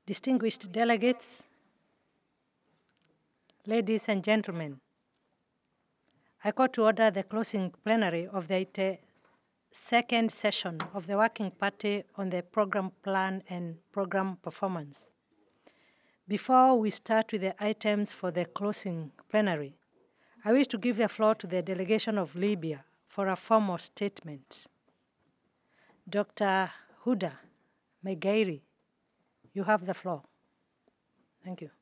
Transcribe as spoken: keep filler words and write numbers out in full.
Distinguished delegates, ladies and gentlemen, I call to order the closing plenary of the eighty-second session of the Working Party on the Program Plan and Program Performance. Before we start with the items for the closing plenary, I wish to give the floor to the delegation of Libya for a formal statement. Doctor Huda Megairi, you have the floor. Thank you.